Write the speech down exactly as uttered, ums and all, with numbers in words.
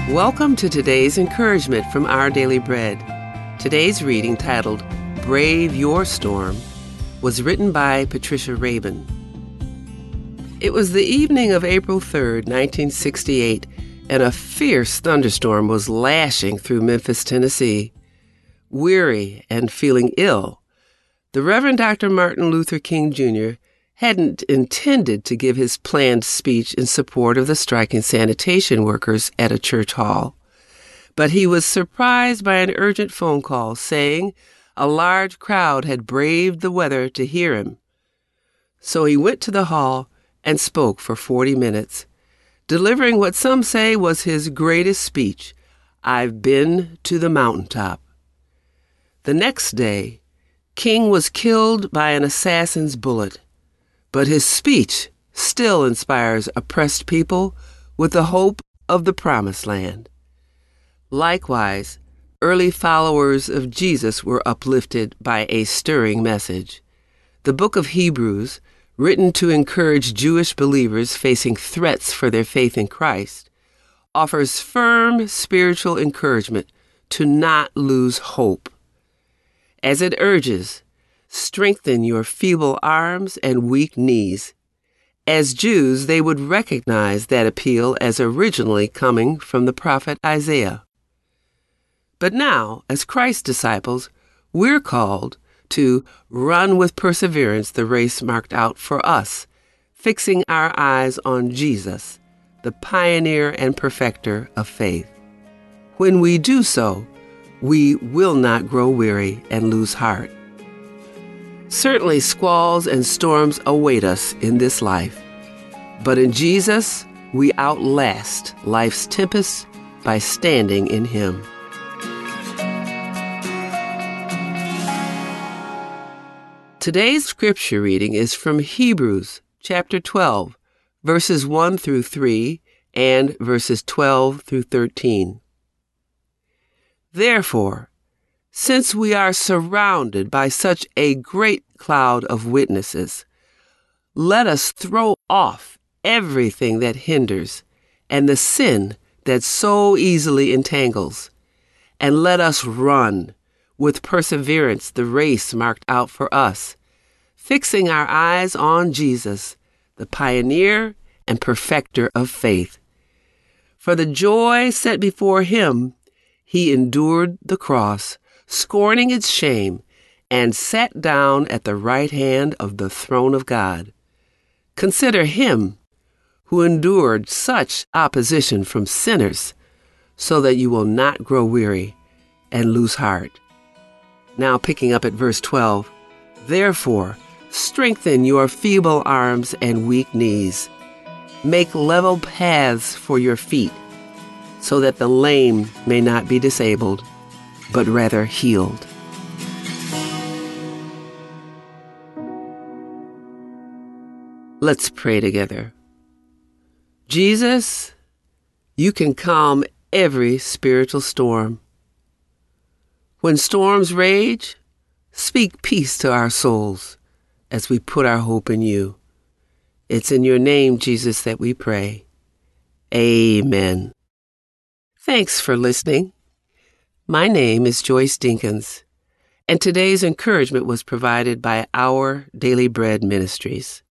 Welcome to today's encouragement from Our Daily Bread. Today's reading, titled Brave Your Storm, was written by Patricia Rabin. It was the evening of April third, nineteen sixty-eight, and a fierce thunderstorm was lashing through Memphis, Tennessee. Weary and feeling ill, the Reverend Doctor Martin Luther King Junior hadn't intended to give his planned speech in support of the striking sanitation workers at a church hall. But he was surprised by an urgent phone call saying a large crowd had braved the weather to hear him. So he went to the hall and spoke for forty minutes, delivering what some say was his greatest speech, "I've been to the mountaintop." The next day, King was killed by an assassin's bullet. But his speech still inspires oppressed people with the hope of the promised land. Likewise, early followers of Jesus were uplifted by a stirring message. The book of Hebrews, written to encourage Jewish believers facing threats for their faith in Christ, offers firm spiritual encouragement to not lose hope. As it urges, strengthen your feeble arms and weak knees. As Jews, they would recognize that appeal as originally coming from the prophet Isaiah. But now, as Christ's disciples, we're called to run with perseverance the race marked out for us, fixing our eyes on Jesus, the pioneer and perfecter of faith. When we do so, we will not grow weary and lose heart. Certainly, squalls and storms await us in this life, but in Jesus, we outlast life's tempests by standing in Him. Today's scripture reading is from Hebrews chapter twelve, verses one through three and verses twelve through thirteen. Therefore, since we are surrounded by such a great cloud of witnesses, let us throw off everything that hinders and the sin that so easily entangles, and let us run with perseverance the race marked out for us, fixing our eyes on Jesus, the pioneer and perfecter of faith. For the joy set before Him, He endured the cross, scorning its shame, and sat down at the right hand of the throne of God. Consider Him who endured such opposition from sinners, so that you will not grow weary and lose heart. Now picking up at verse twelve, therefore, strengthen your feeble arms and weak knees. Make level paths for your feet, so that the lame may not be disabled, but rather healed. Let's pray together. Jesus, you can calm every spiritual storm. When storms rage, speak peace to our souls as we put our hope in you. It's in your name, Jesus, that we pray. Amen. Thanks for listening. My name is Joyce Dinkins, and today's encouragement was provided by Our Daily Bread Ministries.